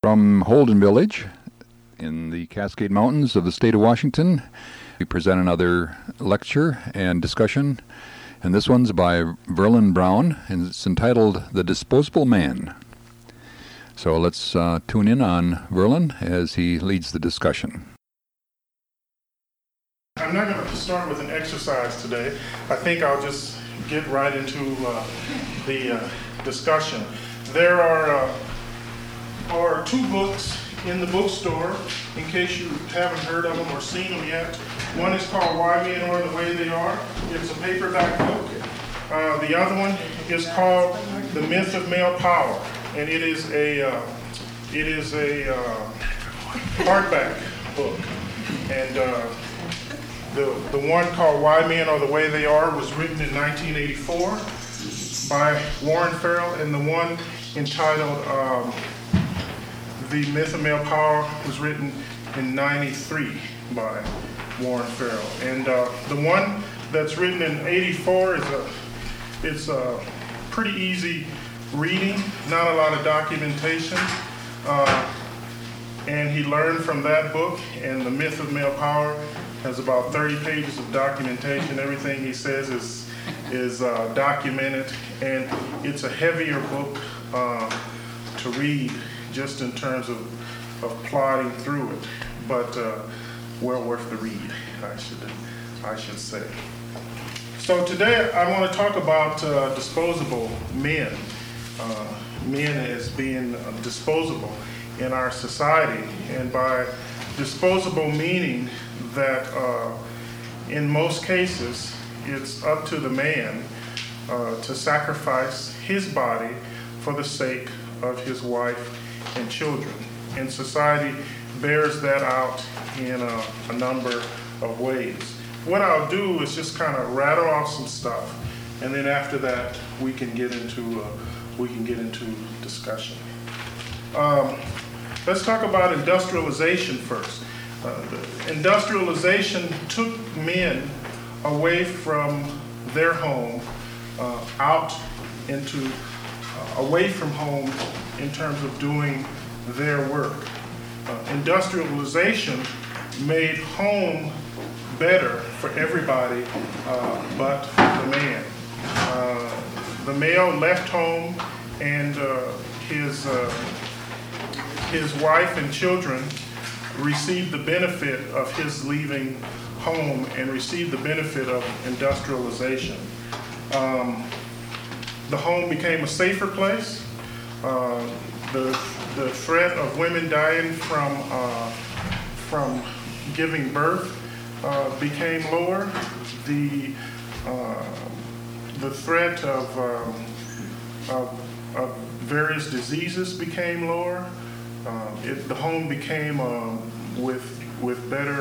From Holden Village in the Cascade Mountains of the state of Washington, we present another lecture and discussion, and this one's by Verlin Brown, and it's entitled The Disposable Man. So let's tune in on Verlin as he leads the discussion. I'm not going to start with an exercise today. I think I'll just get right into the discussion. There are two books in the bookstore, in case you haven't heard of them or seen them yet. One is called Why Men Are the Way They Are. It's a paperback book. The other one is called The Myth of Male Power, and it is a hardback book. And the one called Why Men Are the Way They Are was written in 1984 by Warren Farrell, and the one entitled The Myth of Male Power was written in 93 by Warren Farrell. And the one that's written in 84 is a pretty easy reading, not a lot of documentation. And he learned from that book, and The Myth of Male Power has about 30 pages of documentation. Everything he says is documented, and it's a heavier book to read just in terms of plodding through it, but well worth the read, I should say. So today I want to talk about disposable men, men as being disposable in our society, and by disposable meaning that in most cases it's up to the man to sacrifice his body for the sake of his wife and children. And society bears that out in a number of ways. What I'll do is just kind of rattle off some stuff, and then after that we can get into discussion. Let's talk about industrialization first. Industrialization took men away from their home, away from home in terms of doing their work. Industrialization made home better for everybody but the man. The male left home, and his wife and children received the benefit of his leaving home and received the benefit of industrialization. The home became a safer place. The threat of women dying from giving birth became lower. The threat of various diseases became lower. The home became with better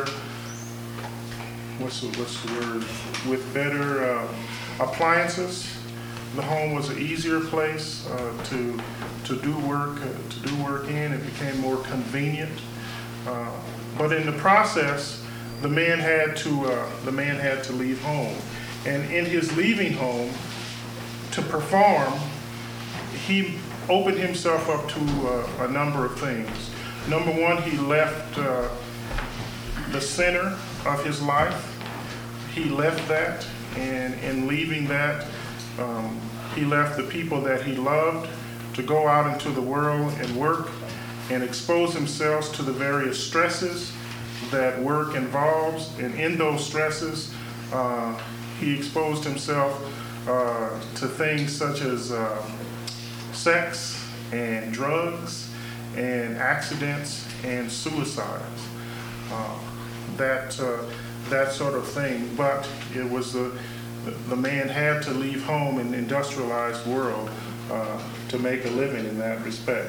with better appliances. The home was an easier place to do work in. It became more convenient. But in the process, the man had to leave home, and in his leaving home to perform, he opened himself up to a number of things. Number one, he left the center of his life. He left that, and in leaving that, he left the people that he loved to go out into the world and work and expose himself to the various stresses that work involves. And in those stresses, he exposed himself to things such as sex and drugs and accidents and suicides, that sort of thing. But it was the man had to leave home in the industrialized world to make a living in that respect.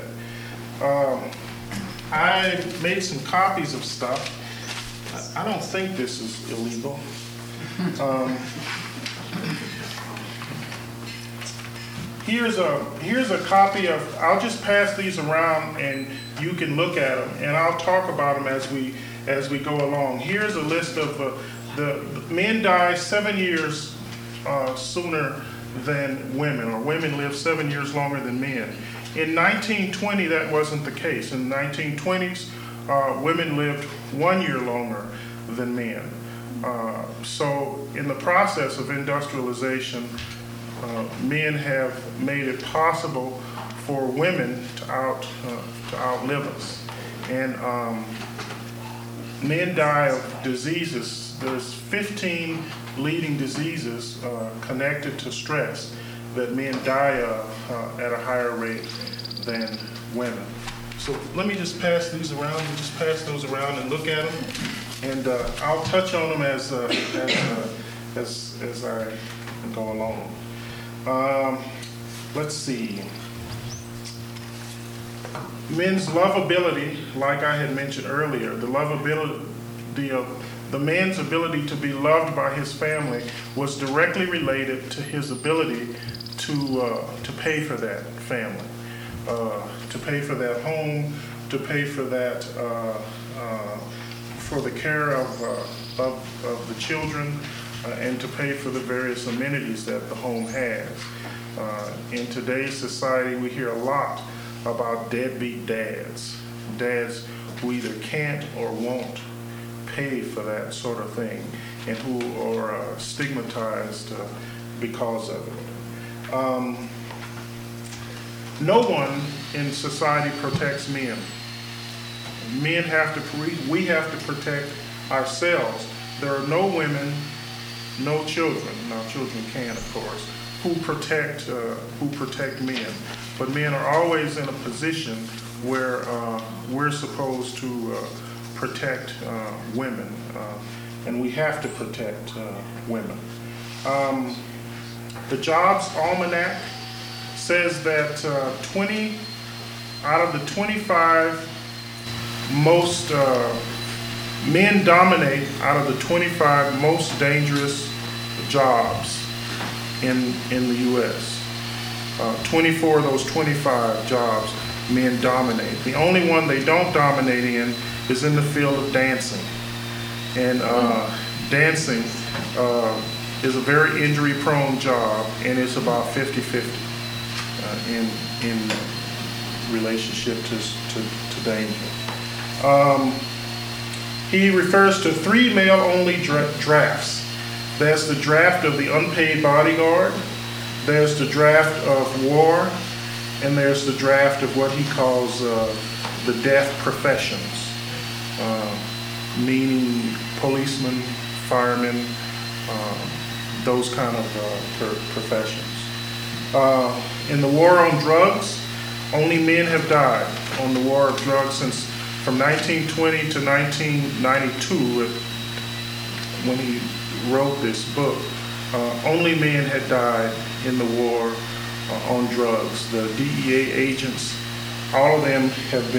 I made some copies of stuff. I don't think this is illegal. Here's a copy of. I'll just pass these around, and you can look at them, and I'll talk about them as we go along. Here's a list of the men die 7 years sooner than women, or women live 7 years longer than men. In 1920, that wasn't the case. In the 1920s, women lived 1 year longer than men. So in the process of industrialization, men have made it possible for women to outlive us. And men die of diseases. There's 15 leading diseases connected to stress that men die of at a higher rate than women. So let me just pass these around. You just pass those around and look at them, and I'll touch on them as I go along. Let's see. Men's lovability, like I had mentioned earlier, the man's ability to be loved by his family was directly related to his ability to pay for that family, to pay for that home, to pay for that for the care of the children, and to pay for the various amenities that the home has. In today's society, we hear a lot about deadbeat dads who either can't or won't pay for that sort of thing, and who are stigmatized because of it. No one in society protects men. We have to protect ourselves. There are no women, no children. Now, children can, of course, who protect men. But men are always in a position where we're supposed to protect women, and we have to protect women. The Jobs Almanac says that 20 out of the 25 most men dominate out of the 25 most dangerous jobs in the U.S. 24 of those 25 jobs men dominate. The only one they don't dominate in is in the field of dancing. And dancing is a very injury-prone job, and it's about 50-50 in relationship to danger. He refers to 3 male-only drafts. There's the draft of the unpaid bodyguard, there's the draft of war, and there's the draft of what he calls the death professions, meaning policemen, firemen, those kind of professions. In the war on drugs, only men have died on the war of drugs since from 1920 to 1992, when he wrote this book. Only men had died in the war on drugs. The DEA agents, all of them have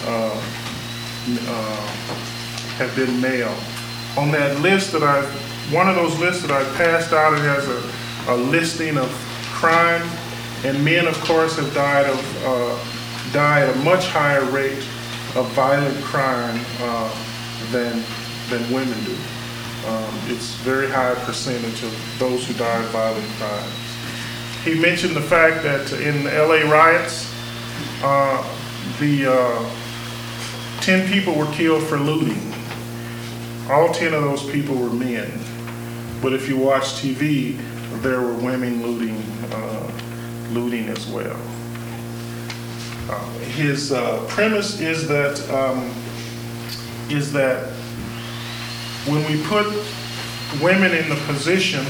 been male. On that list one of those lists that I passed out, it has a listing of crime, and men, of course, have died at a much higher rate of violent crime than women do. It's very high percentage of those who die of violent crimes. He mentioned the fact that in the LA riots, 10 people were killed for looting. All 10 of those people were men. But if you watch TV, there were women looting as well. His premise is that when we put women in the position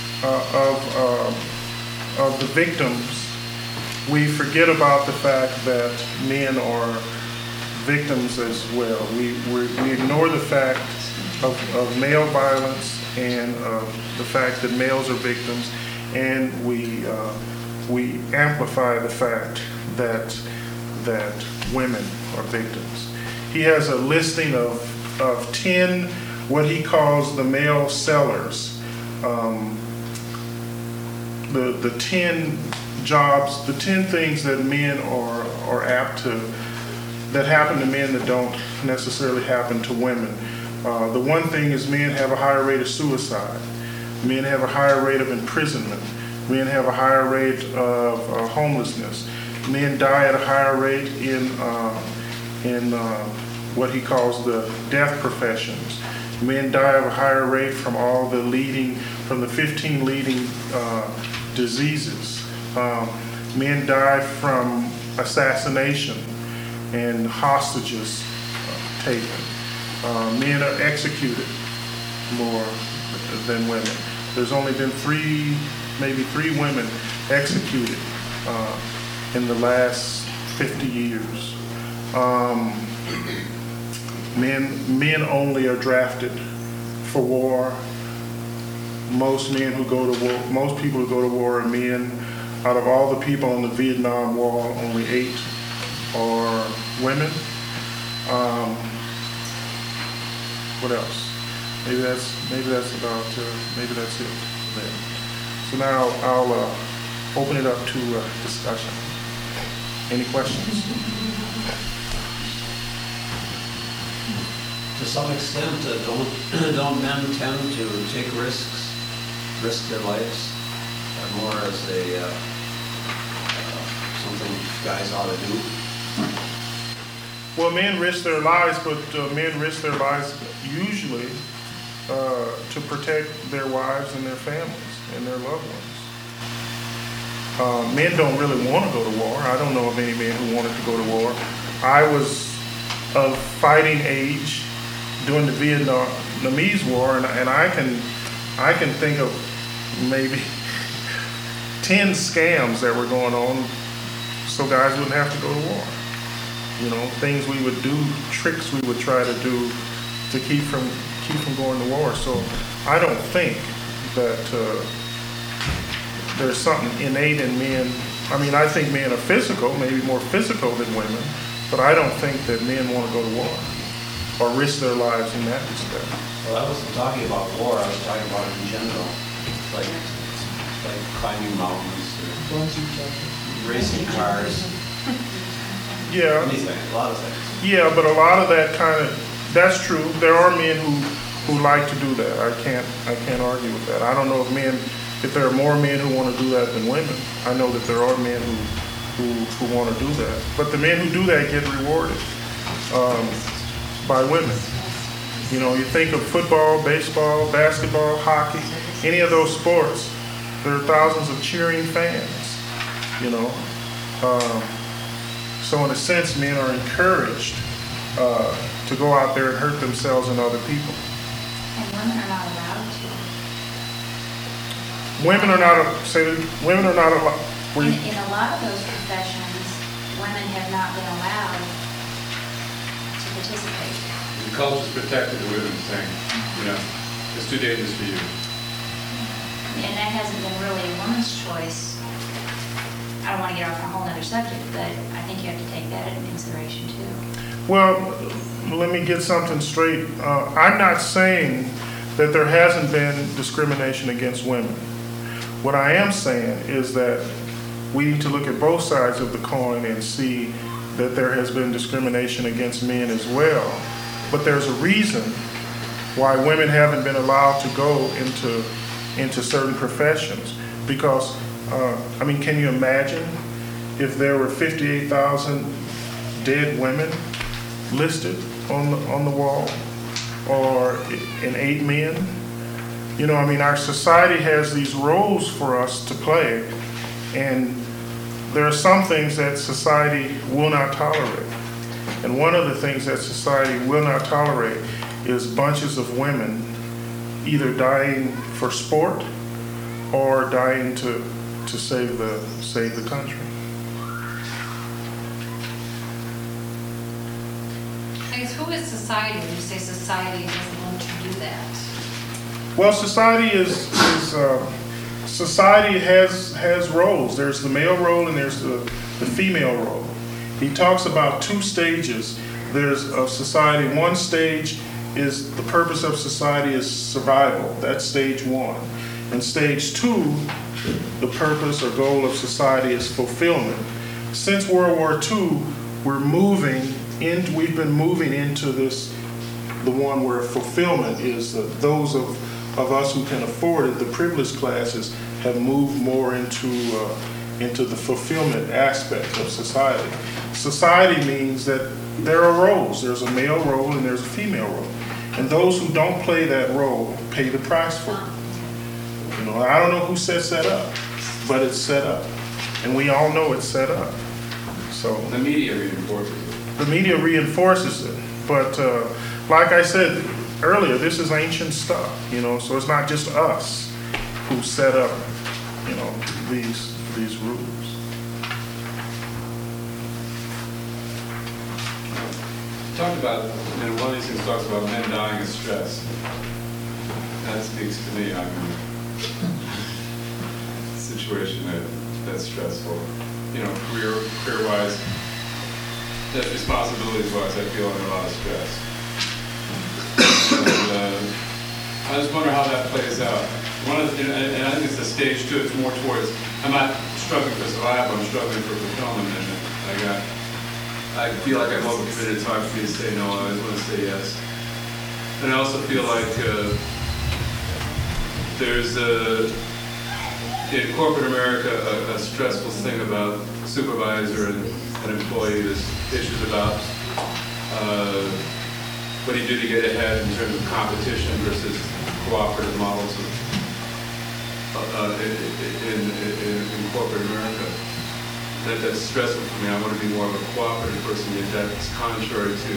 of the victims, we forget about the fact that men are victims as well. We ignore the fact of male violence and the fact that males are victims, and we amplify the fact that women are victims. He has a listing of 10 what he calls the male sellers, the 10 jobs, the 10 things that men are apt to, that happen to men that don't necessarily happen to women. The one thing is men have a higher rate of suicide. Men have a higher rate of imprisonment. Men have a higher rate of homelessness. Men die at a higher rate in what he calls the death professions. Men die at a higher rate from from the 15 leading diseases. Men die from assassination and hostages taken. Men are executed more than women. There's only been maybe three women executed in the last 50 years. Men only are drafted for war. Most people who go to war are men. Out of all the people on the Vietnam Wall, only 8 are women. What else? Maybe that's it there. So now I'll open it up to discussion. Any questions? To some extent, don't men tend to take risks, risk their lives, more as something guys ought to do? Well, men risk their lives, but men risk their lives usually to protect their wives and their families and their loved ones. Men don't really want to go to war. I don't know of any men who wanted to go to war. I was of fighting age during the Vietnamese War, and I can think of maybe 10 scams that were going on so guys wouldn't have to go to war. You know, things we would do, tricks we would try to do to keep from going to war. So I don't think that there's something innate in men. I mean, I think men are physical, maybe more physical than women, but I don't think that men want to go to war or risk their lives in that respect. Well, I wasn't talking about war. I was talking about it in general, like climbing mountains, or racing cars. Yeah. Anything, a lot of things. Yeah, but a lot of that that's true. There are men who like to do that. I can't argue with that. I don't know if there are more men who want to do that than women. I know that there are men who want to do that. But the men who do that get rewarded by women. You know, you think of football, baseball, basketball, hockey, any of those sports, there are thousands of cheering fans, you know. So in a sense, men are encouraged to go out there and hurt themselves and other people. And women are not allowed to. Women are not allowed. In a lot of those professions, women have not been allowed to participate. The culture's protected the women's thing. You know, it's too dangerous for you. And that hasn't been really a woman's choice. I don't want to get off on a whole other subject, but I think you have to take that into consideration too. Well, let me get something straight. I'm not saying that there hasn't been discrimination against women. What I am saying is that we need to look at both sides of the coin and see that there has been discrimination against men as well. But there's a reason why women haven't been allowed to go into certain professions. Because, I mean, can you imagine if there were 58,000 dead women listed on the wall, or in 8 men? You know, I mean, our society has these roles for us to play, and there are some things that society will not tolerate. And one of the things that society will not tolerate is bunches of women either dying for sport or dying to save the country. I guess who is society when you say society doesn't want to do that? Well, society society has roles. There's the male role and there's the female role. He talks about 2 stages. There's of society. One stage is the purpose of society is survival. That's stage 1. And stage 2, the purpose or goal of society is fulfillment. Since World War II, we've been moving into this, the one where fulfillment is those of us who can afford it, the privileged classes, have moved more into into the fulfillment aspect of society. Society means that there are roles. There's a male role and there's a female role. And those who don't play that role pay the price for it. You know, I don't know who sets that up, but it's set up. And we all know it's set up. So The media reinforces it. the media reinforces it. But like I said earlier, this is ancient stuff, you know, so it's not just us who set up, you know, these rules. Talked about, one of these things talks about men dying of stress. That speaks to me. I'm in a situation that's stressful. You know, career-wise, that responsibilities-wise, I feel under a lot of stress. And, I just wonder how that plays out. And I think it's a stage two. It's more towards, I'm not struggling for survival, I'm struggling for fulfillment. And I feel like I'm overcommitted. It's hard for me to say no. I always want to say yes. And I also feel like there's in corporate America a stressful thing about supervisor and an employee. There's issues about what do you do to get ahead in terms of competition versus cooperative models in corporate America. That's stressful for me. I want to be more of a cooperative person, yet that's contrary to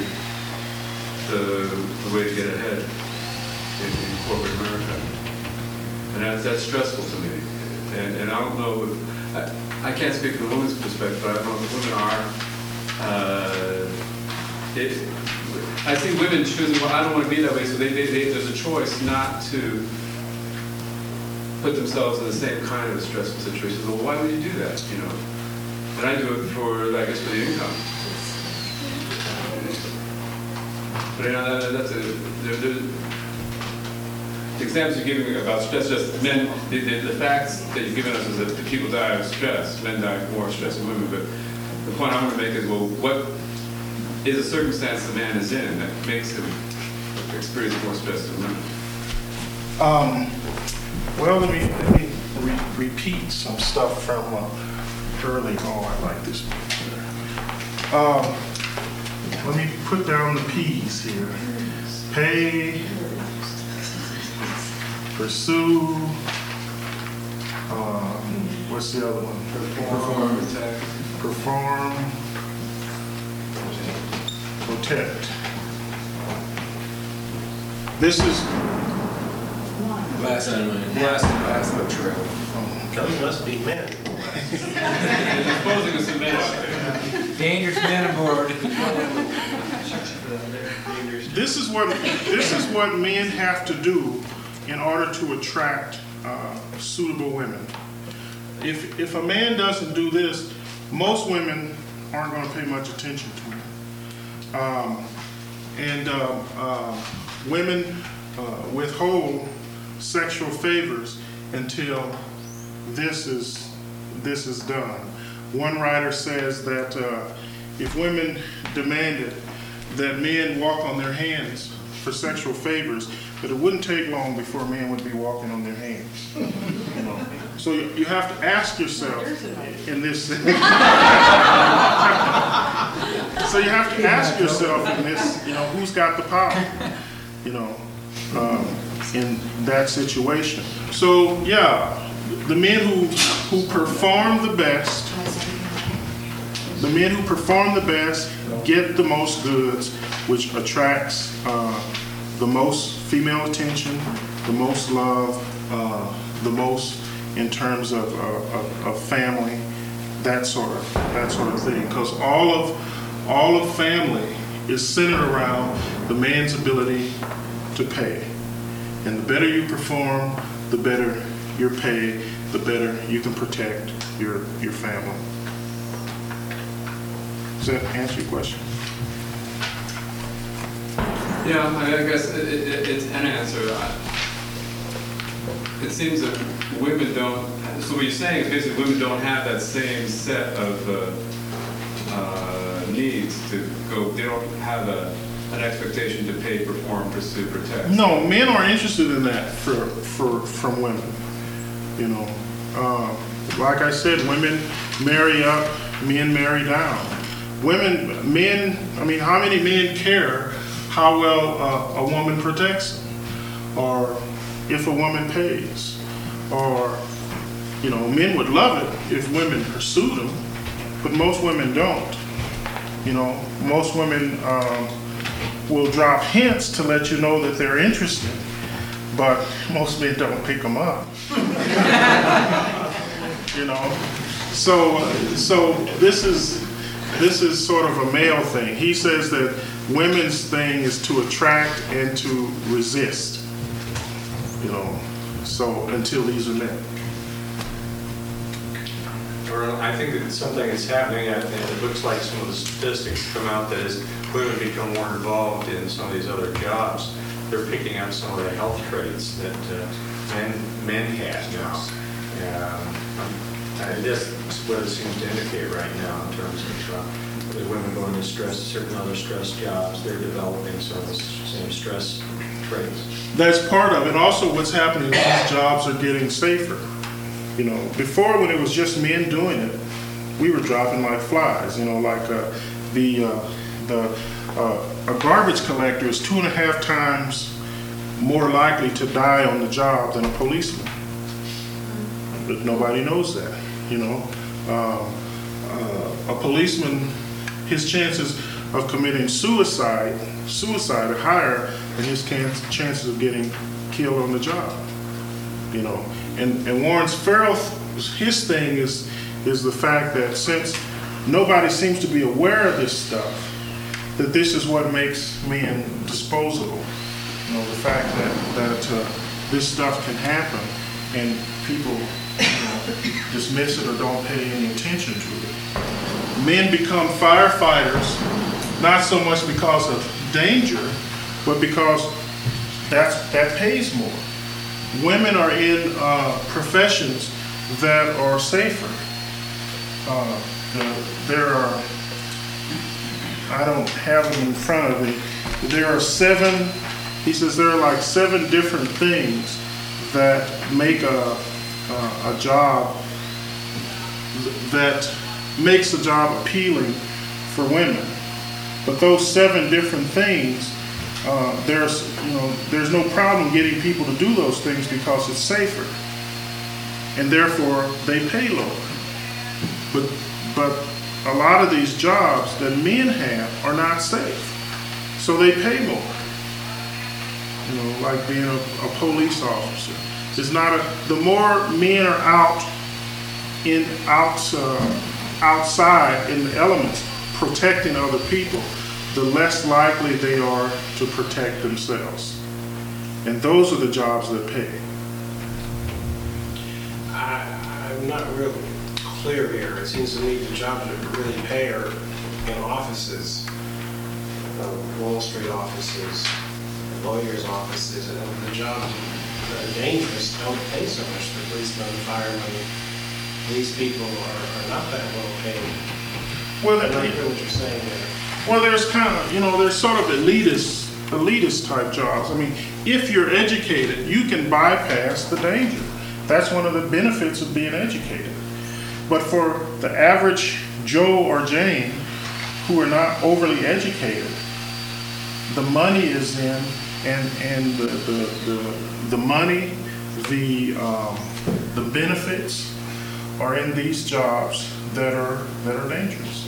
the way to get ahead in corporate America. And that's stressful to me. And I don't know if, I can't speak from the women's perspective, but I don't know if women are, I see women choosing, well, I don't want to be that way, so there's a choice not to put themselves in the same kind of a stressful situation. Well, why would you do that, you know? And I do it for, I guess, for the income. But you know, that's the examples you're giving me about stress, just men, the facts that you've given us is that people die of stress. Men die of more stress than women. But the point I want to make is, well, what is a circumstance the man is in that makes him experience more stress than women? Well, let me repeat some stuff from early on. I like this picture. Let me put down the P's here. Pay, pursue, what's the other one? Perform, protect. This is last but true. Those must be men. Supposing it's a man out there. Dangerous men aboard. This is what men have to do in order to attract suitable women. If a man doesn't do this, most women aren't going to pay much attention to him. Women withhold sexual favors until this is done. One writer says that if women demanded that men walk on their hands for sexual favors, that it wouldn't take long before men would be walking on their hands. You know? So you have to ask yourself in this. So you have to ask yourself in this, you know, who's got the power, you know, in that situation. So yeah, the men who perform the best, get the most goods, which attracts the most female attention, the most love, the most in terms of family, that sort of thing. Because all of family is centered around the man's ability to pay. And the better you perform, the better your pay, the better you can protect your family. Does that answer your question? Yeah, I guess it's an answer. It seems that women don't, so what you're saying is basically women don't have that same set of needs to go, they don't have an expectation to pay, perform, pursue, protect. No, men are interested in that from women. You know, like I said, women marry up, men marry down. How many men care how well a woman protects them? Or if a woman pays? Or, men would love it if women pursued them, but most women don't. Most women will drop hints to let you know that they're interested, but most men don't pick them up. So this is sort of a male thing. He says that women's thing is to attract and to resist. So until these are met. I think that something is happening, and it looks like some of the statistics come out that as women become more involved in some of these other jobs, they're picking up some of the health traits that men have now. And that's what it seems to indicate right now in terms of the women going to certain other stress jobs, they're developing some of the same stress traits. That's part of it. Also, what's happening is these jobs are getting safer. Before, when it was just men doing it, we were dropping like flies. Like a garbage collector is 2.5 times more likely to die on the job than a policeman. But nobody knows that. A policeman, his chances of committing suicide are higher than his chances of getting killed on the job. And Warren Farrell, his thing is the fact that since nobody seems to be aware of this stuff, that this is what makes men disposable. The fact that this stuff can happen and people dismiss it or don't pay any attention to it. Men become firefighters not so much because of danger, but because that pays more. Women are in professions that are safer. There are, I don't have them in front of me, there are 7, he says there are like 7 different things that make a job, that makes a job appealing for women. But those 7 different things, there's no problem getting people to do those things because it's safer, and therefore they pay lower. But a lot of these jobs that men have are not safe, so they pay more. Like being a police officer. It's not the more men are outside in the elements protecting other people, the less likely they are to protect themselves. And those are the jobs that pay. I'm not real clear here. It seems to me the jobs that really pay are in offices, Wall Street offices, lawyers' offices, and the jobs that are dangerous don't pay so much. The policemen, firemen, these people are not that well paid. Well, I'm not sure what you're saying there. Well, there's kind of, there's sort of elitist type jobs. If you're educated, you can bypass the danger. That's one of the benefits of being educated. But for the average Joe or Jane who are not overly educated, the money is in, and the money, the benefits are in these jobs that are dangerous.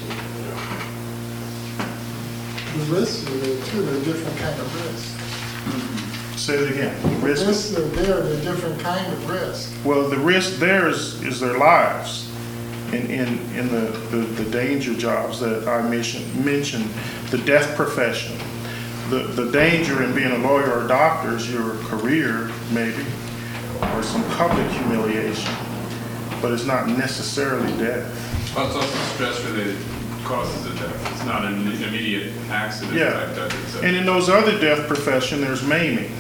The risks are there too. They're a different kind of risk. Say it again. The risks are there. They're a different kind of risk. Well, the risk there is their lives. In the danger jobs that I mentioned, the death profession. The danger in being a lawyer or a doctor is your career, maybe, or some public humiliation, but it's not necessarily death. Well, it's also stress-related causes of death. It's not an immediate accident type death. And in those other death professions, there's maiming.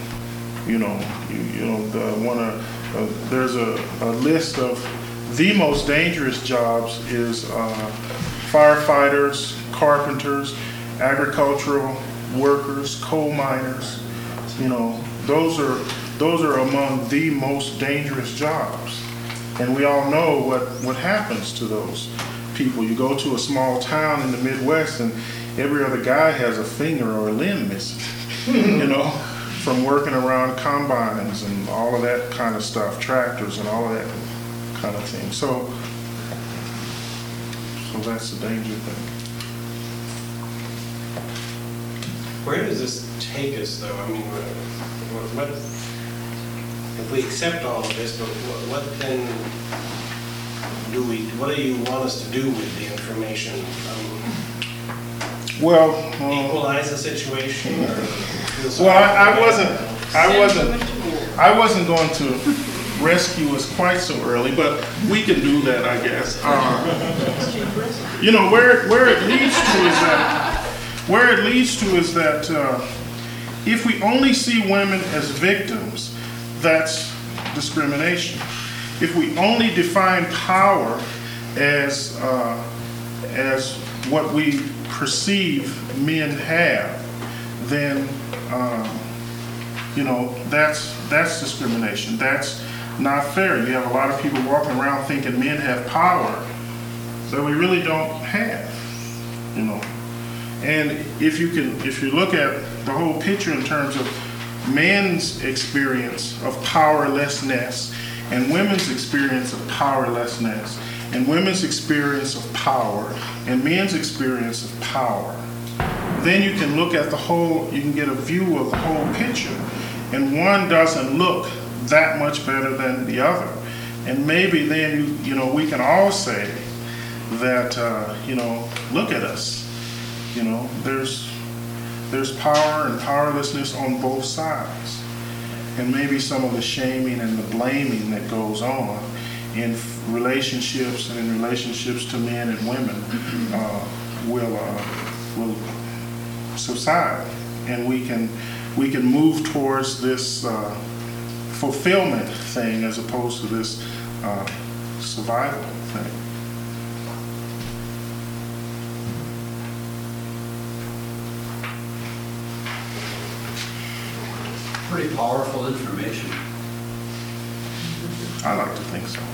There's a list of the most dangerous jobs is firefighters, carpenters, agricultural workers, coal miners. Those are among the most dangerous jobs. And we all know what happens to those people. You go to a small town in the Midwest and every other guy has a finger or a limb missing, you know, from working around combines and all of that kind of stuff, tractors and all of that kind of thing. So that's the danger thing. Where does this take us, though? I mean, what if we accept all of this, but what then what do you want us to do with the information? Well, Equalize the situation? Or well, I wasn't going to rescue us quite so early, but we can do that, I guess. You know, where it leads to is that if we only see women as victims, that's discrimination. If we only define power as what we perceive men have, then you know, that's discrimination. That's not fair. You have a lot of people walking around thinking men have power that we really don't have, you know. And if you look at the whole picture in terms of men's experience of powerlessness and women's experience of powerlessness and women's experience of power and men's experience of power, then you can look at the whole, you can get a view of the whole picture. And one doesn't look that much better than the other. And maybe then, you know, we can all say that, you know, look at us. You know, there's power and powerlessness on both sides. And maybe some of the shaming and the blaming that goes on in relationships and in relationships to men and women will subside, and we can move towards this fulfillment thing as opposed to this survival thing. Pretty powerful information. I like to think so.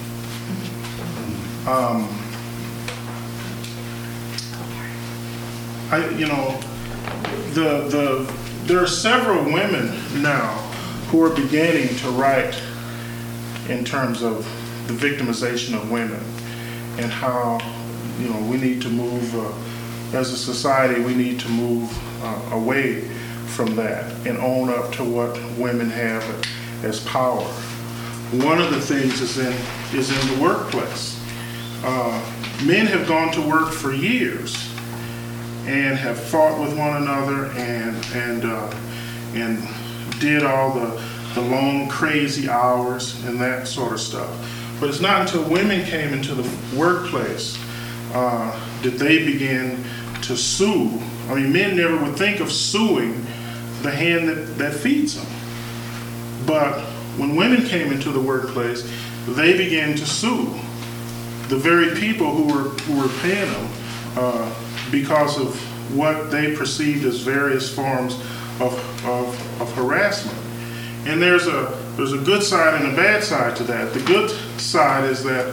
You know, there are several women now who are beginning to write in terms of the victimization of women and how, you know, we need to move, as a society, we need to move away from that and own up to what women have as power. One of the things is in the workplace. Men have gone to work for years and have fought with one another and did all the long crazy hours and that sort of stuff. But it's not until women came into the workplace did they begin to sue. I mean, men never would think of suing the hand that feeds them. But when women came into the workplace, they began to sue the very people who were paying them because of what they perceived as various forms of harassment. And there's a good side and a bad side to that. The good side is that,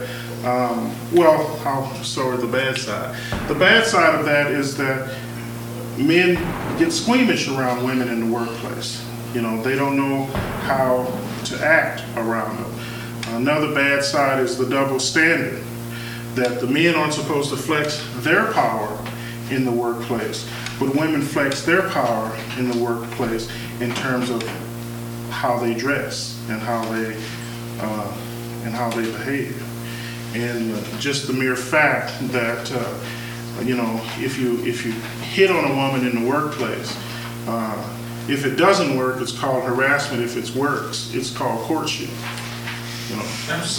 the bad side. The bad side of that is that men get squeamish around women in the workplace. You know, they don't know how to act around them. Another bad side is the double standard, that the men aren't supposed to flex their power in the workplace, but women flex their power in the workplace in terms of how they dress and how they behave. And just the mere fact that you know, if you hit on a woman in the workplace, if it doesn't work, it's called harassment. If it works, it's called courtship. You know,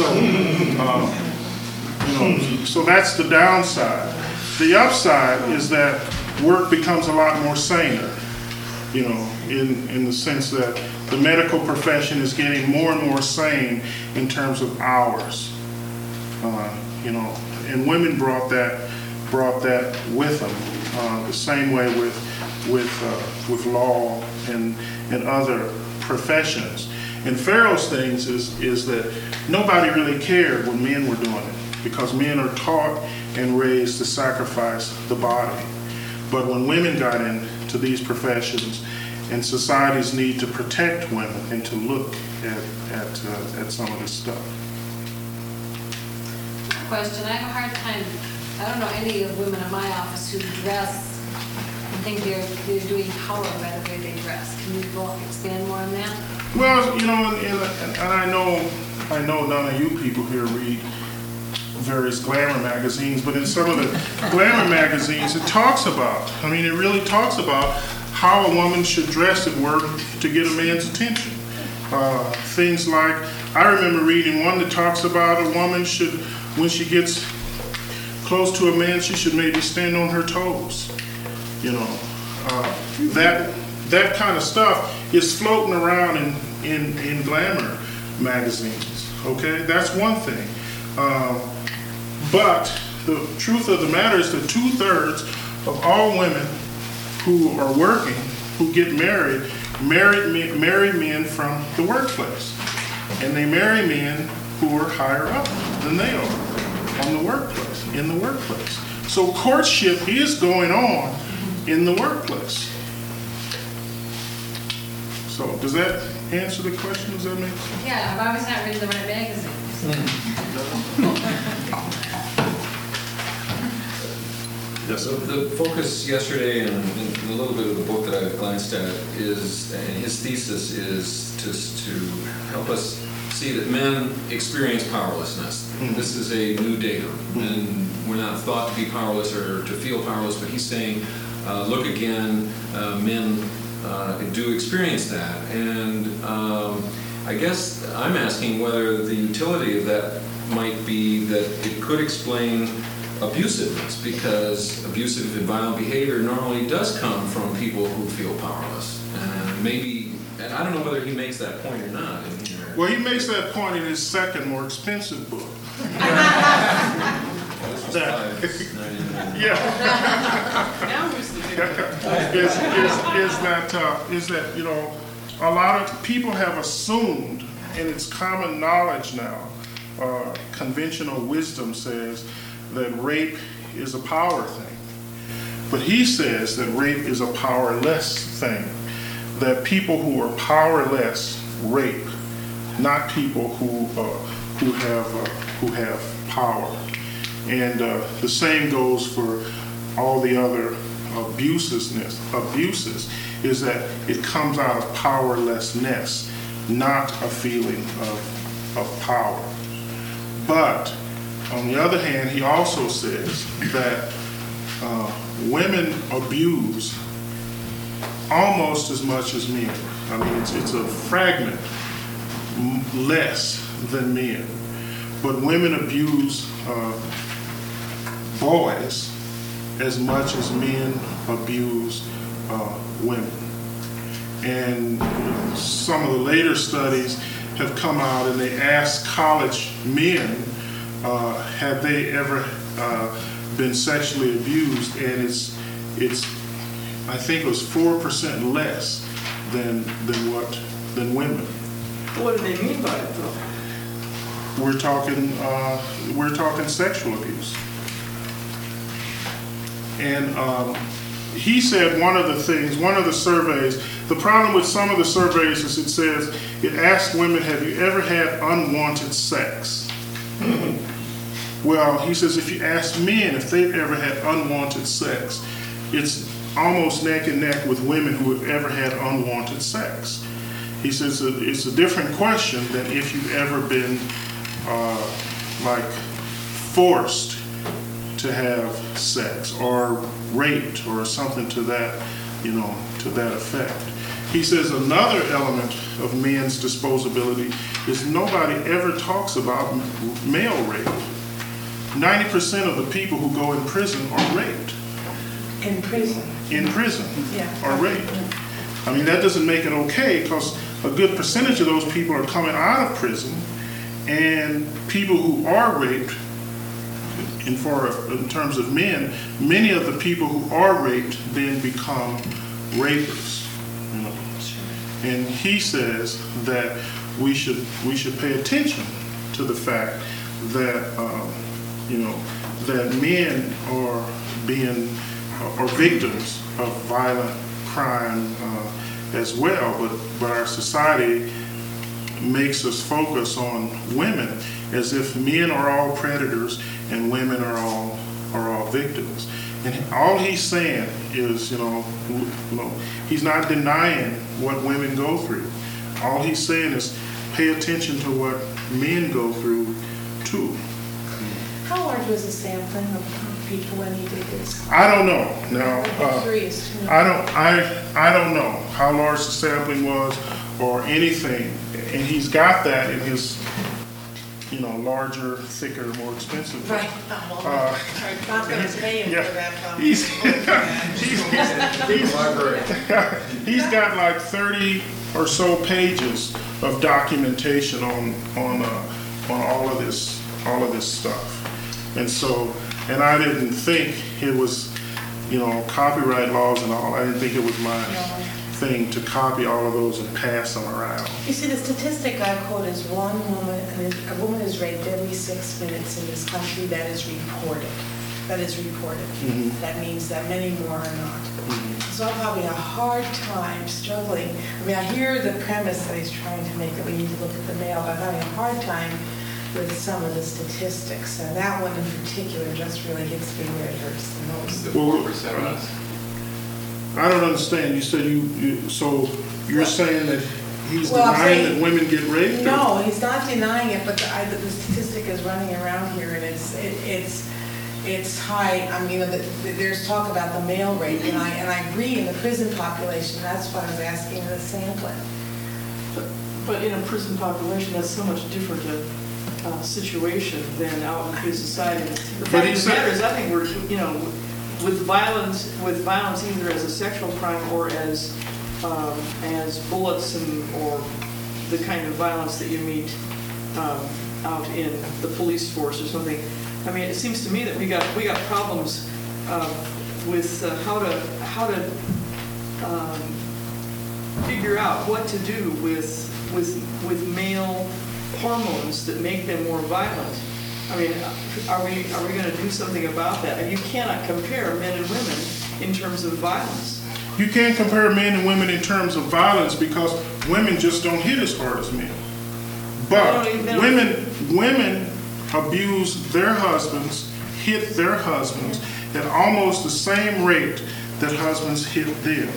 so that's the downside. The upside is that work becomes a lot more saner. You know, in the sense that the medical profession is getting more and more sane in terms of hours. You know, and women brought that with them, the same way with law and other professions. And Pharaoh's things is that nobody really cared when men were doing it, because men are taught and raised to sacrifice the body. But when women got into these professions, and societies need to protect women and to look at some of this stuff. Question, I have a hard time, I don't know any of the women in my office who dress and think they're doing power by the way they dress. Can you expand more on that? Well, you know, and I know none of you people here read various glamour magazines, but in some of the glamour magazines, it talks about, I mean, it really talks about how a woman should dress at work to get a man's attention. Things like, I remember reading one that talks about a woman should, when she gets close to a man, she should maybe stand on her toes. You know, that kind of stuff is floating around in glamour magazines. Okay, that's one thing. But the truth of the matter is that 2/3 of all women who are working, who get marry men from the workplace. And they marry men who are higher up than they are in the workplace. So courtship is going on in the workplace. So does that answer the question? Does that make sense? Yeah, I've always not read the right magazines. Yes, So the focus yesterday and a little bit of the book that I glanced at is, and his thesis is to help us see that men experience powerlessness. This is a new datum, and we're not thought to be powerless or to feel powerless, but he's saying, look again, men do experience that. And I guess I'm asking whether the utility of that might be that it could explain abusiveness, because abusive and violent behavior normally does come from people who feel powerless. And maybe, and I don't know whether he makes that point or not in here. well, he makes that point in his second, more expensive book. Yeah. is that, you know, a lot of people have assumed, and it's common knowledge now, conventional wisdom says that rape is a power thing. But he says that rape is a powerless thing. That people who are powerless rape, not people who have power. And the same goes for all the other abuses, is that it comes out of powerlessness, not a feeling of power. But on the other hand, he also says that women abuse almost as much as men. I mean, it's a fragment less than men. But women abuse boys as much as men abuse women. And some of the later studies have come out and they ask college men, have they ever been sexually abused? And it's I think it was 4% less than women. What do they mean by it, though? We're talking sexual abuse. And he said one of the surveys, the problem with some of the surveys is it says, it asks women, have you ever had unwanted sex? Well, he says if you ask men if they've ever had unwanted sex, it's almost neck and neck with women who have ever had unwanted sex. He says it's a different question than if you've ever been forced to have sex or raped or something to that effect. He says another element of men's disposability is nobody ever talks about male rape. 90% of the people who go in prison are raped. In prison? In prison, yeah. Are raped. I mean, that doesn't make it okay, because a good percentage of those people are coming out of prison, and people who are raped, in terms of men, many of the people who are raped then become rapers. You know? And he says that we should pay attention to the fact that that men are victims of violent crime as well, but our society makes us focus on women as if men are all predators and women are all victims. And all he's saying is, he's not denying what women go through. All he's saying is pay attention to what men go through too. How large was the sampling of people when he did this? I don't know. Now, I'm curious to know. I don't know how large the sampling was or anything. And he's got that in his, larger, thicker, more expensive book. Right. Not going to pay him Yeah. for that. He's got like 30 or so pages of documentation on all of this stuff. And I didn't think it was, copyright laws and all. I didn't think it was my thing to copy all of those and pass them around. You see, the statistic I quote is a woman is raped every 6 minutes in this country. That is reported. Mm-hmm. That means that many more are not. Mm-hmm. So I'm having a hard time struggling. I mean, I hear the premise that he's trying to make, that we need to look at the male, but I'm having a hard time with some of the statistics. And that one in particular just really hits me where it hurts the most. The 4% of us. I don't understand. You said so you're saying that he's Well, I'm denying saying- that women get raped? or- No, he's not denying it, but the statistic is running around here, and it's high. I mean, there's talk about the male rape, and I agree in the prison population. That's why I was asking the sampling. But in a prison population, that's so much different a situation than out in free society. The But fact he of the said- matter is, I think we're, with violence either as a sexual crime or as bullets or the kind of violence that you meet out in the police force or something. I mean, it seems to me that we got problems with how to figure out what to do with male hormones that make them more violent. I mean, are we going to do something about that? And you cannot compare men and women in terms of violence. You can't compare men and women in terms of violence because women just don't hit as hard as men. But women abuse their husbands, hit their husbands at almost the same rate that husbands hit them.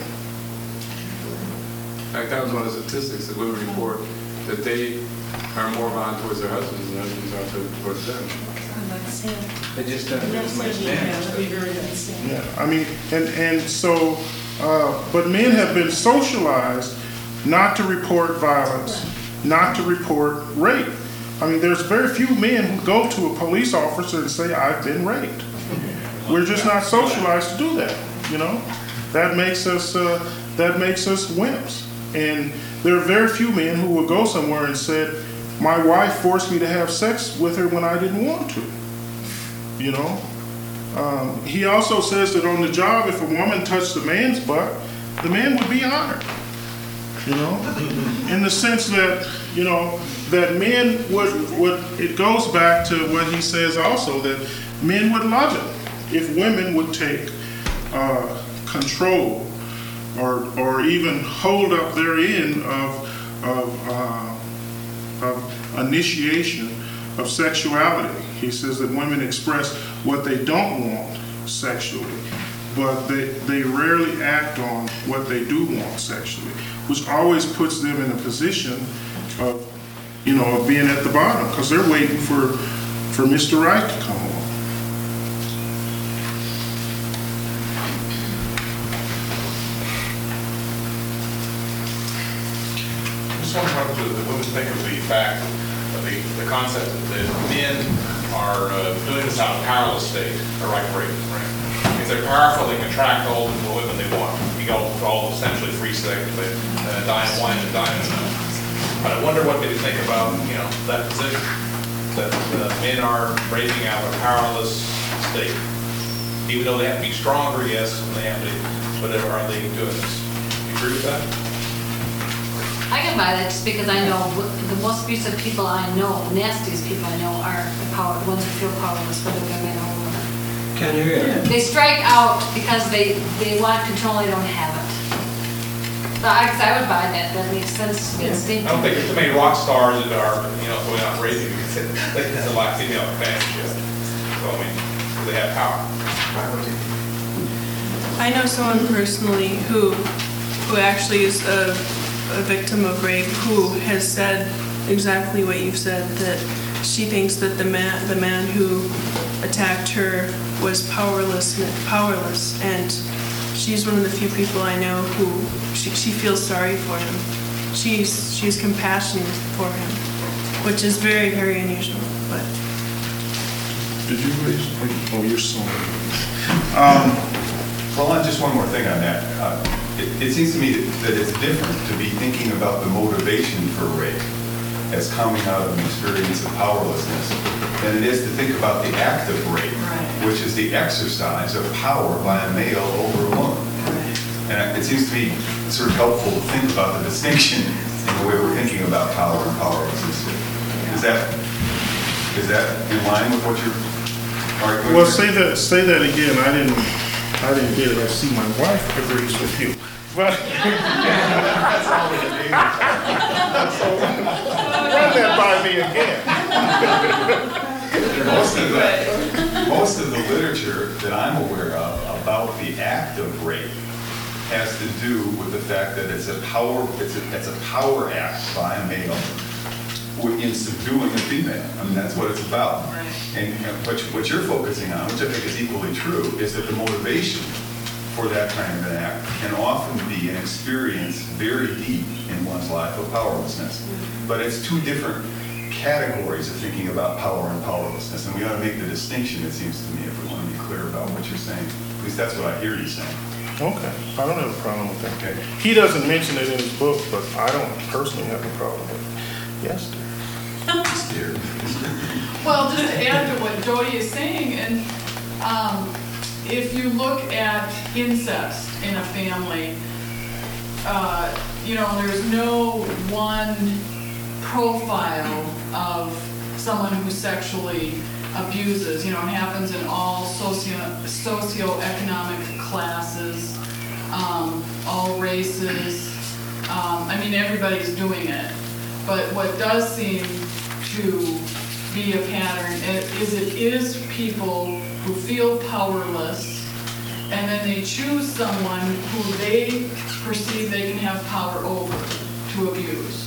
In fact, that was one of the statistics that women report, that they are more violent towards their husbands than husbands are towards them. They just don't do as much damage. Yeah, I mean, and so, but men have been socialized not to report violence, not to report rape. I mean, there's very few men who go to a police officer and say, I've been raped. We're just not socialized to do that, That makes us wimps. And there are very few men who will go somewhere and said, my wife forced me to have sex with her when I didn't want to. He also says that on the job, if a woman touched a man's butt, the man would be honored. In the sense that, that men would, it goes back to what he says also, that men would love it if women would take control or even hold up their end of initiation of sexuality. He says that women express what they don't want sexually, but they rarely act on what they do want sexually, which always puts them in a position of, of being at the bottom because they're waiting for Mr. Right to come along. I just want to talk to the women think of the fact of the concept that men are doing this out of powerless state, the right break. Right? If they're powerful, they can attract all the women they want. You go for all essentially free sex, dine and wine and dine and But I wonder what they think about that position, that men are breaking out of a powerless state, even though they have to be stronger, yes, and they have to, but are they doing this? You agree with that? I can buy that just because I know the most abusive people I know, the nastiest people I know are the ones who feel powerless, whether they're men or women. Can you hear? They strike out because they want control, they don't have it. So I would buy that, that makes sense to me. I don't think there's too many rock stars that are, going out crazy because they lack female companionship. So, I mean, they have power. I know someone personally who actually is a victim of rape who has said exactly what you've said, that she thinks that the man who attacked her was powerless, and she's one of the few people I know who she feels sorry for him. She's compassionate for him, which is very, very unusual. But Did you raise? Oh, you're sorry. Well, just one more thing on that. It seems to me that it's different to be thinking about the motivation for rape as coming out of an experience of powerlessness than it is to think about the act of rape, which is the exercise of power by a male over a woman. And it seems to me sort of helpful to think about the distinction in the way we're thinking about power and powerlessness. Is that in line with what you're arguing? Well, say that again. I didn't get it. I see my wife agrees with you. But that's all it is. Run that by me again. Most of the literature that I'm aware of about the act of rape has to do with the fact that it's a power act by a male in subduing a female. I mean, that's what it's about. Right. And what you're focusing on, which I think is equally true, is that the motivation for that kind of an act can often be an experience very deep in one's life of powerlessness. But it's two different categories of thinking about power and powerlessness, and we ought to make the distinction, it seems to me, if we want to be clear about what you're saying. At least that's what I hear you saying. Okay, I don't have a problem with that. Okay. He doesn't mention it in his book, but I don't personally have a problem with it. Yes, dear. Well, just to add to what Jody is saying, and if you look at incest in a family, there's no one profile of someone who sexually abuses. It happens in all socioeconomic classes, all races. Everybody's doing it. But what does seem to be a pattern is it is people who feel powerless, and then they choose someone who they perceive they can have power over to abuse.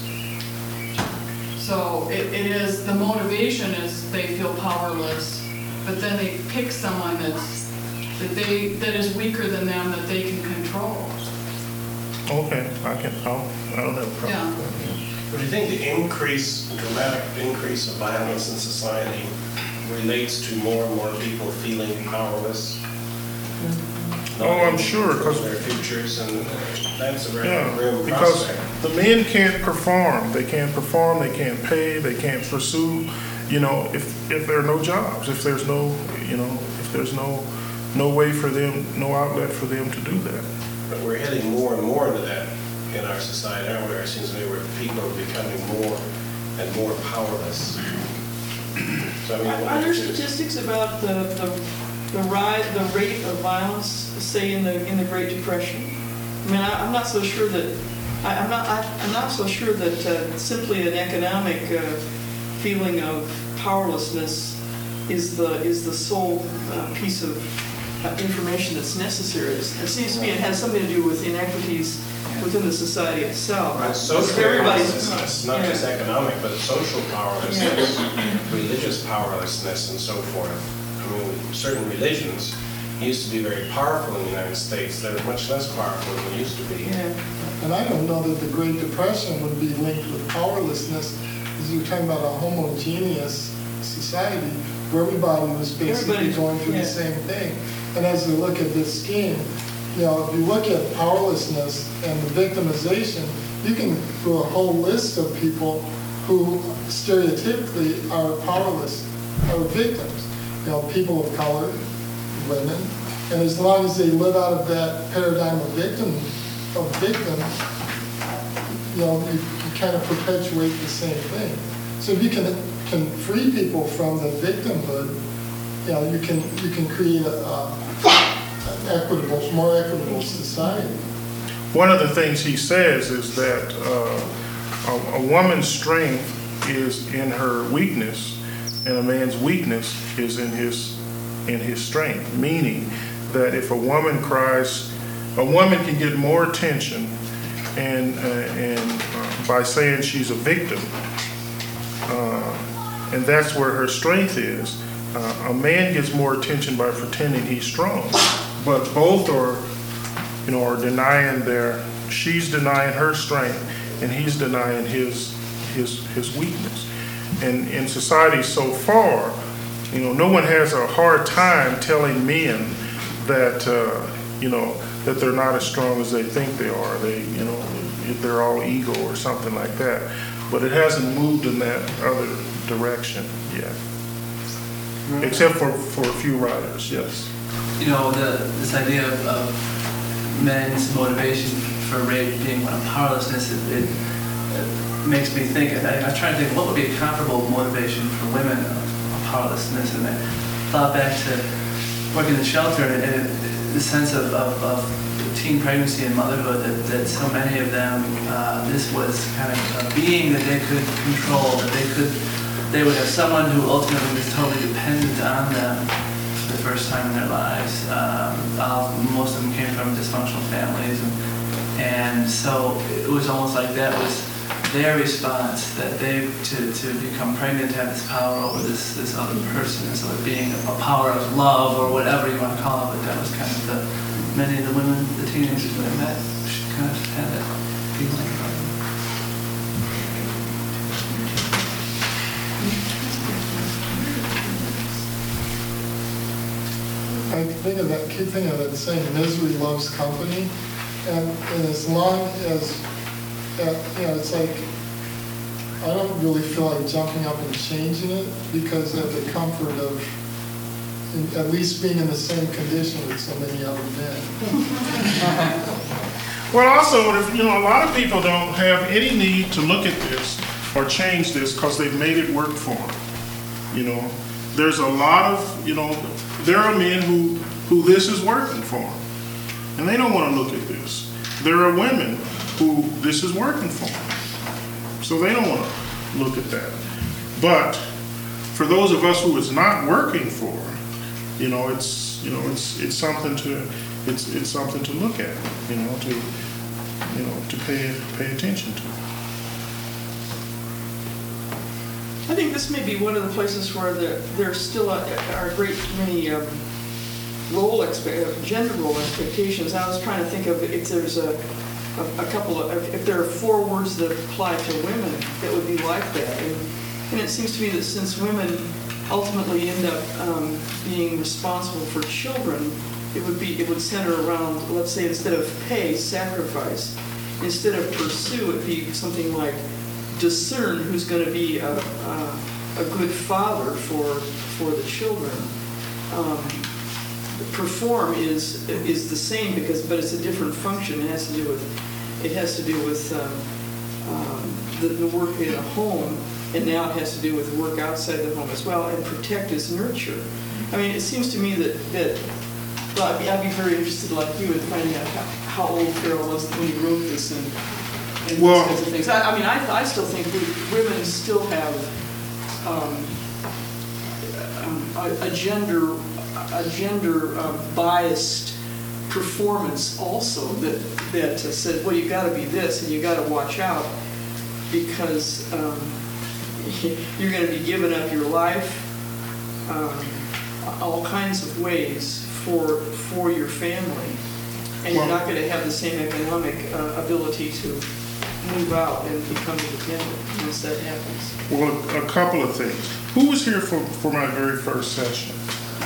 So it is, the motivation is they feel powerless, but then they pick someone that is weaker than them that they can control. Okay, I don't have a problem with that. But do you think the dramatic increase of violence in society relates to more and more people feeling powerless? Oh, I'm sure, because their futures, and that's a very real because prospect. the men can't perform. They can't perform. They can't pay. They can't pursue. If there are no jobs, if there's no way for them, no outlet for them to do that. But we're heading more and more into that in our society, aren't we? It seems to me where people are becoming more and more powerless. So, are there statistics about the rate of violence, say in the Great Depression? I'm not so sure that I'm not so sure that simply an economic feeling of powerlessness is the sole piece of information that's necessary. It seems to me it has something to do with inequities within the society itself. Right, social powerlessness, not just economic, but social powerlessness, religious powerlessness, and so forth. Certain religions used to be very powerful in the United States. They're much less powerful than they used to be. Yeah. And I don't know that the Great Depression would be linked with powerlessness, because you're talking about a homogeneous society where everybody was basically going through the same thing. And as we look at this scheme, if you look at powerlessness and the victimization, you can do a whole list of people who stereotypically are powerless, are victims. People of color, women, and as long as they live out of that paradigm of victim, you kind of perpetuate the same thing. So if you can free people from the victimhood, you can create an more equitable society. One of the things he says is that a woman's strength is in her weakness, and a man's weakness is in his strength. Meaning that if a woman cries, a woman can get more attention, and by saying she's a victim, and that's where her strength is. A man gets more attention by pretending he's strong, but both are denying she's denying her strength, and he's denying his weakness. And in society so far, no one has a hard time telling men that that they're not as strong as they think they are. They're all ego or something like that. But it hasn't moved in that other direction yet, except for a few writers. Yes. This idea of men's motivation for rape being one of powerlessness, it makes me think. I was trying to think what would be a comparable motivation for women of powerlessness, and I thought back to working in the shelter and the sense of teen pregnancy and motherhood, that so many of them, this was kind of a being that they could control, that they would have someone who ultimately was totally dependent on them for the first time in their lives. Most of them came from dysfunctional families, and so it was almost like that was their response, that they to become pregnant, to have this power over this other person, so it being a power of love or whatever you want to call it. But that was kind of many of the women, the teenagers that I met, kind of had that feeling. Keep thinking of that saying, misery loves company, and as long as it's like, I don't really feel like jumping up and changing it because of the comfort of at least being in the same condition with so many other men. Well, also, a lot of people don't have any need to look at this or change this because they've made it work for them. There's a lot of, there are men who this is working for them, and they don't want to look at this. There are women who this is working for them, so they don't want to look at that. But for those of us who it's not working for, it's something to look at, to pay attention to. I think this may be one of the places where there still are a great many gender role expectations. I was trying to think of if there's a couple of, if there are 4 words that apply to women that would be like that. And it seems to me that since women ultimately end up being responsible for children, it would center around, let's say, instead of pay, sacrifice. Instead of pursue, it'd be something like discern who's going to be a good father for the children. Perform is the same but it's a different function. It has to do with the work in a home, and now it has to do with work outside the home as well. And protect is nurture. I mean, it seems to me that well, I'd be very interested, like you, in finding out how old Farrell was when he wrote this and these kinds of things. I mean, I still think women still have a gender biased performance also that said, well, you got to be this and you got to watch out because you're going to be giving up your life all kinds of ways for your family, and you're not going to have the same economic ability to move out and become independent once that happens. Well, a couple of things. Who was here for my very first session?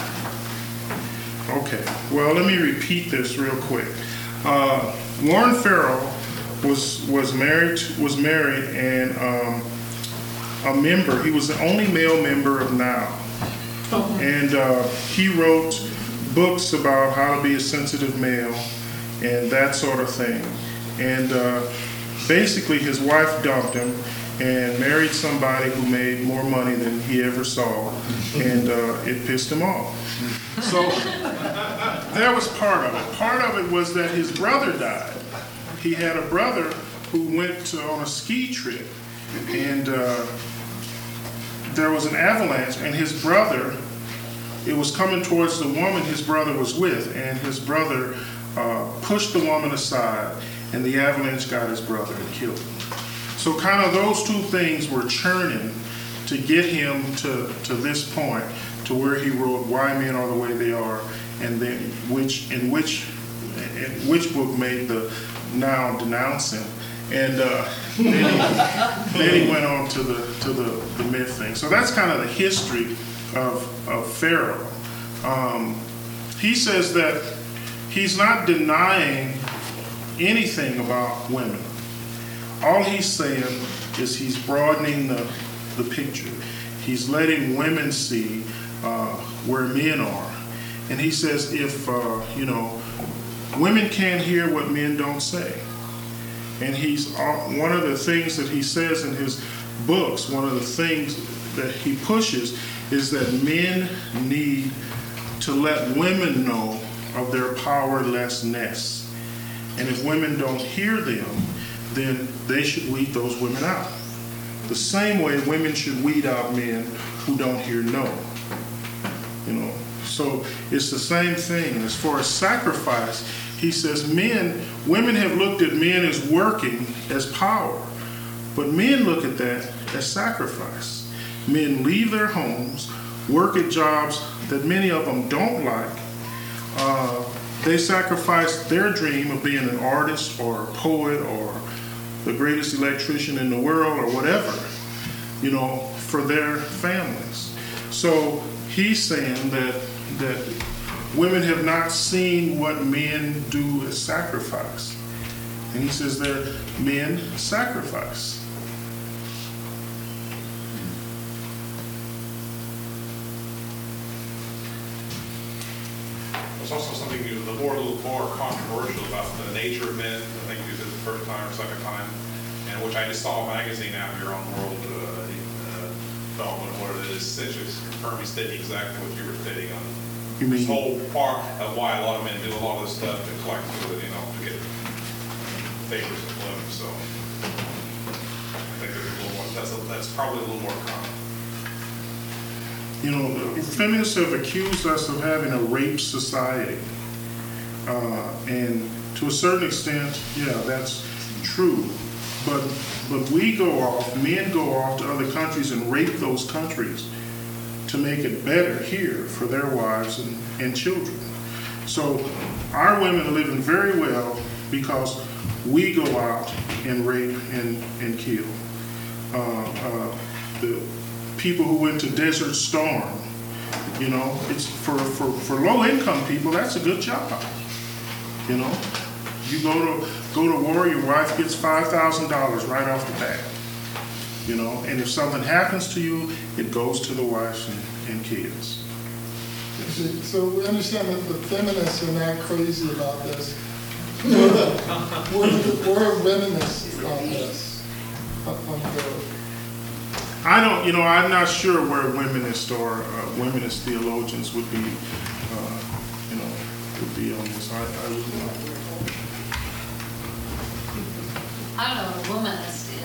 Okay. Well, let me repeat this real quick. Warren Farrell was married and a member. He was the only male member of NOW, and he wrote books about how to be a sensitive male and that sort of thing. And basically his wife dumped him and married somebody who made more money than he ever saw, and it pissed him off. So that was part of it. Part of it was that his brother died. He had a brother who went on a ski trip, and there was an avalanche, and his brother, it was coming towards the woman his brother was with, and his brother pushed the woman aside, and the avalanche got his brother and killed him. So kind of those two things were churning to get him to this point, to where he wrote Why Men Are the Way They Are, and then which book made the Now Denounce Him. And then he went on to the myth thing. So that's kind of the history of Pharaoh. He says that he's not denying anything about women. All he's saying is he's broadening the picture. He's letting women see where men are. And he says if, women can't hear what men don't say. And one of the things that he says in his books, one of the things that he pushes is that men need to let women know of their powerlessness. And if women don't hear them, then they should weed those women out. The same way women should weed out men who don't hear no. So it's the same thing. And as far as sacrifice, he says women have looked at men as working as power, but men look at that as sacrifice. Men leave their homes, work at jobs that many of them don't like. They sacrifice their dream of being an artist or a poet or the greatest electrician in the world or whatever, for their families. So he's saying that women have not seen what men do as sacrifice. And he says that men sacrifice. There's also something a little more controversial about the nature of men. I think you said the first time or second time, and which I just saw a magazine out here on World Development, what it is, essentially confirming, stating exactly what you were stating on this whole part of why a lot of men do a lot of this stuff to collect, to get favors of women. So I think there's a little more. That's probably a little more common. Feminists have accused us of having a rape society. And to a certain extent, yeah, that's true. But men go off to other countries and rape those countries to make it better here for their wives and children. So our women are living very well because we go out and rape and kill. The people who went to Desert Storm, it's for low-income people, that's a good job. You go to war, your wife gets $5,000 right off the bat. And if something happens to you, it goes to the wife and kids. So we understand that the feminists are not crazy about this. We're feminists about this. I'm not sure where womenist or womenist theologians would be, would be on this. I wouldn't know. I don't know what a womanist is.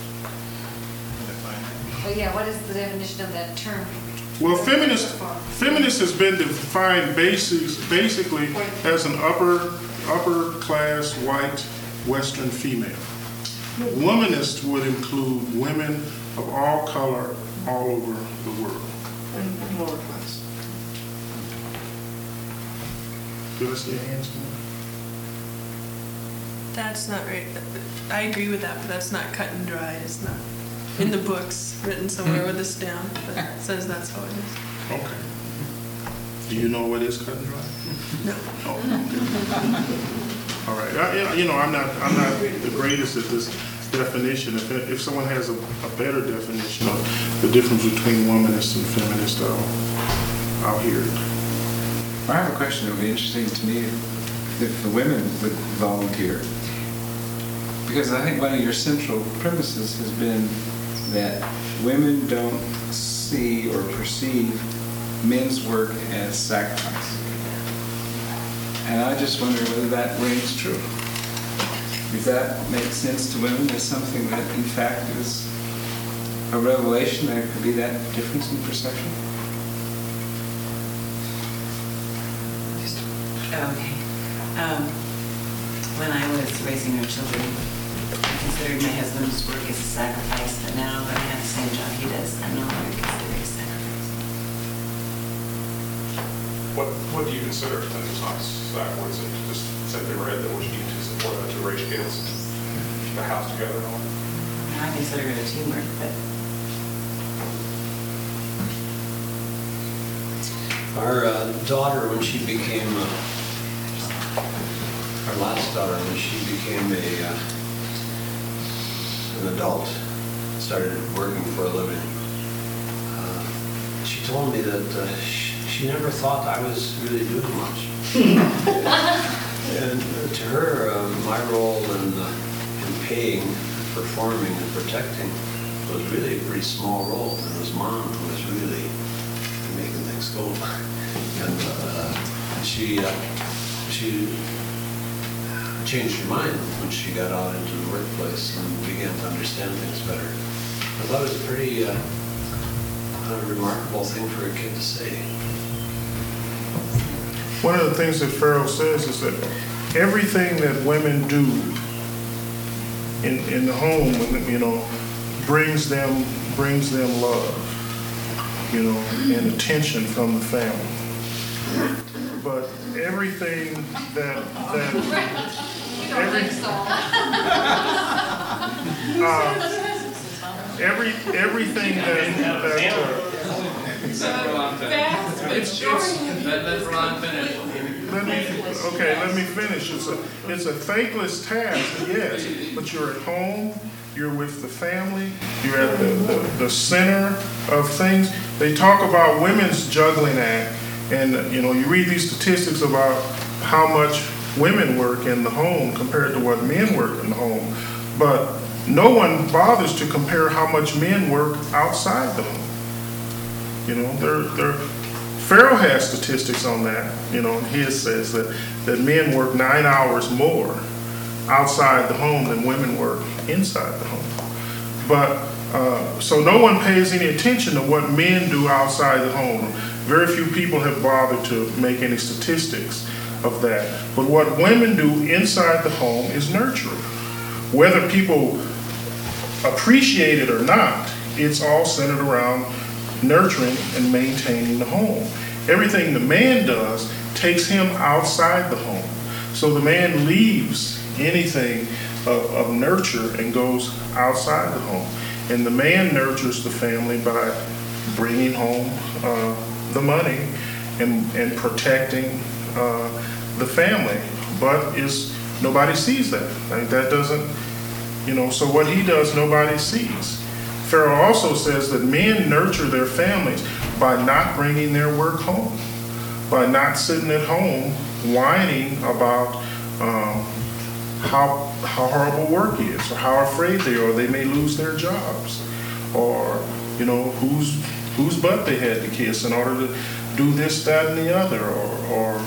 But yeah, what is the definition of that term? Well, feminist has been defined basically as an upper class white Western female. Womanist would include women of all color all over the world. And lower class. Did I see your hands? That's not right. I agree with that, but that's not cut and dry. It's not in the books written somewhere with a stamp that says that's how it is. Okay. Do you know what is cut and dry? No. Oh, okay. All right. I'm not the greatest at this definition. If someone has a better definition of the difference between womanist and feminist, I'll hear it. I have a question. It would be interesting to me if the women would volunteer because I think one of your central premises has been that women don't see or perceive men's work as sacrifice. And I just wonder whether that rings true. Does that make sense to women as something that in fact is a revelation? There could be that difference in perception? Okay. When I was raising our children, I considered my husband's work as a sacrifice, but now that I have the same job he does, I'm no longer considering it a sacrifice. What do you consider then it's not sacrifice? What is it? Just simply read that what you need to support to raise kids, keep the house together and all? I consider it a teamwork, but Our daughter, when she became, our last daughter, when she became an adult, started working for a living, she told me that she never thought I was really doing much. And to her, my role in paying, performing, and protecting was really a pretty small role. And it was Mom who was really making things go. And she changed her mind when she got out into the workplace and began to understand things better. I thought it was a pretty remarkable thing for a kid to say. One of the things that Pharaoh says is that everything that women do in the home, brings them love, and attention from the family. But everything everything let me finish. It's a thankless task, yes, but you're at home, you're with the family, you're at the center of things. They talk about women's juggling act, and you read these statistics about how much women work in the home compared to what men work in the home, but no one bothers to compare how much men work outside the home. Pharaoh has statistics on that. His says that men work 9 hours more outside the home than women work inside the home. But so no one pays any attention to what men do outside the home. Very few people have bothered to make any statistics of that. But what women do inside the home is nurturing. Whether people appreciate it or not, it's all centered around nurturing and maintaining the home. Everything the man does takes him outside the home. So the man leaves anything of nurture and goes outside the home. And the man nurtures the family by bringing home the money and protecting the family. But nobody sees that. That doesn't, so what he does, nobody sees. Pharaoh also says that men nurture their families by not bringing their work home, by not sitting at home whining about how horrible work is, or how afraid they are they may lose their jobs, or whose butt they had to kiss in order to do this, that, and the other, or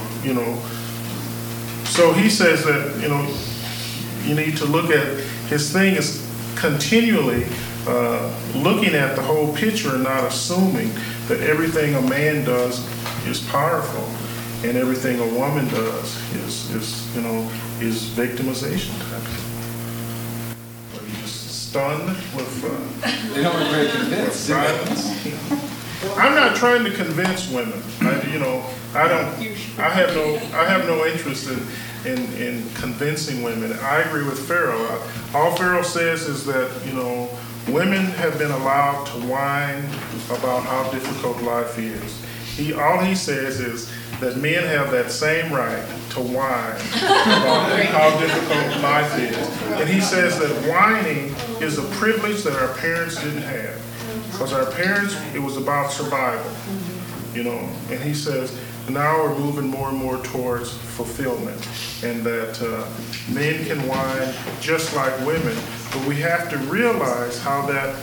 So he says that you need to look at his thing is continually looking at the whole picture and not assuming that everything a man does is powerful and everything a woman does is victimization type of thing. Are you just stunned with they don't look very convinced, silence? I'm not trying to convince women. I have no interest in convincing women. I agree with Pharaoh. All Pharaoh says is that women have been allowed to whine about how difficult life is. All he says is that men have that same right to whine about how difficult life is. And he says that whining is a privilege that our parents didn't have. Because our parents, it was about survival. And he says now we're moving more and more towards fulfillment, and that men can whine just like women, but we have to realize how that,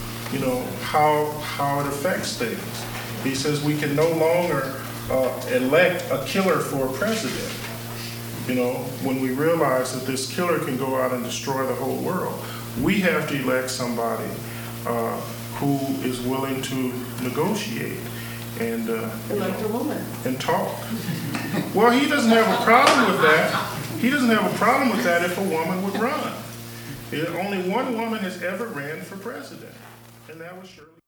how it affects things. He says we can no longer elect a killer for president. When we realize that this killer can go out and destroy the whole world, we have to elect somebody who is willing to negotiate and Elect a woman. And talk. Well, he doesn't have a problem with that. He doesn't have a problem with that if a woman would run. Only one woman has ever ran for president, and that was Shirley.